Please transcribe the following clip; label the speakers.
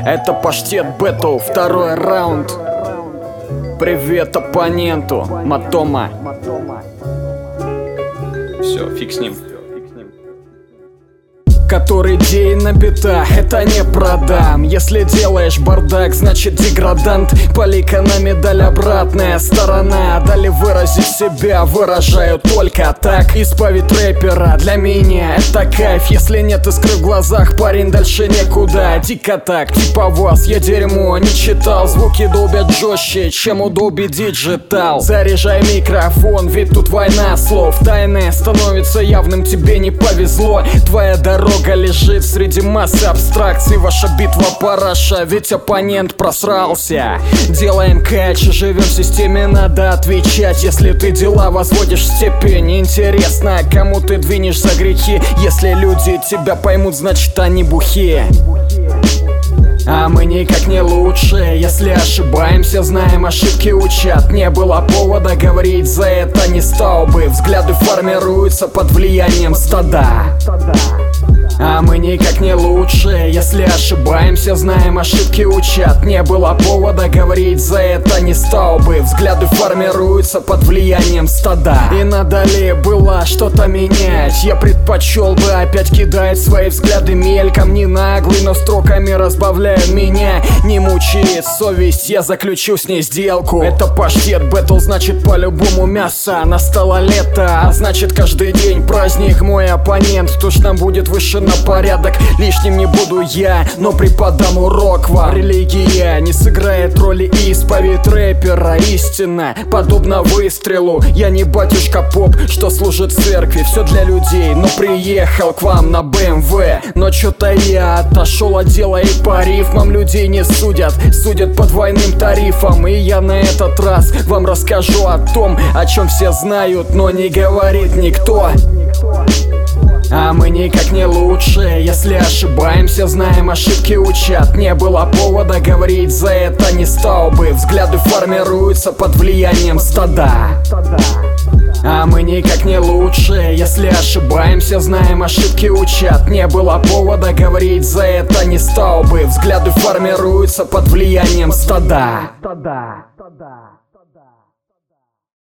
Speaker 1: Это паштет бэтл, второй раунд. Привет оппоненту, Матома.
Speaker 2: Все, фиг с ним.
Speaker 1: Который день на битах, это не продам. Если делаешь бардак, значит деградант. Полика на медаль, обратная сторона. Дали выразить себя, выражаю только так. Исповедь рэпера для меня это кайф. Если нет искры в глазах, парень, дальше некуда. Дико так, типа вас, я дерьмо не читал. Звуки долбят жестче, чем у Dolby Digital. Заряжай микрофон, ведь тут война слов. Тайное становится явным, тебе не повезло. Твоя дорога лежит среди массы абстракций. Ваша битва параша, ведь оппонент просрался. Делаем кач, живем в системе, надо отвечать. Если ты дела возводишь в степень, интересно, кому ты двинешь за грехи. Если люди тебя поймут, значит они бухие. А мы никак не лучше. Если ошибаемся, знаем, ошибки учат. Не было повода говорить, за это не стал бы. Взгляды формируются под влиянием стада. А мы никак не лучше. Если ошибаемся, знаем, ошибки учат. Не было повода говорить, за это не стал бы. Взгляды формируются под влиянием стада. И надо ли было что-то менять? Я предпочел бы опять кидать свои взгляды мельком. Не наглый, но строками разбавляю меня. Не мучает совесть, я заключу с ней сделку. Это паштет бэтл, значит по-любому мясо. Настало лето, а значит каждый день праздник. Мой оппонент точно будет выше на порядок. Лишним не буду я, но преподам урок вам. Религия не сыграет роли исповедь рэпера. Истина подобна выстрелу. Я не батюшка поп, что служит церкви. Все для людей, но приехал к вам на BMW. Но чё-то я отошел от дела и по рифмам. Людей не судят, судят по двойным тарифам. И я на этот раз вам расскажу о том, о чем все знают, но не говорит никто. А мы никак не лучше. Если ошибаемся, знаем, ошибки учат. Не было повода говорить, за это не стал бы. Взгляды формируются под влиянием стада. А мы никак не лучше. Если ошибаемся, знаем, ошибки учат. Не было повода говорить, за это не стал бы. Взгляды формируются под влиянием стада.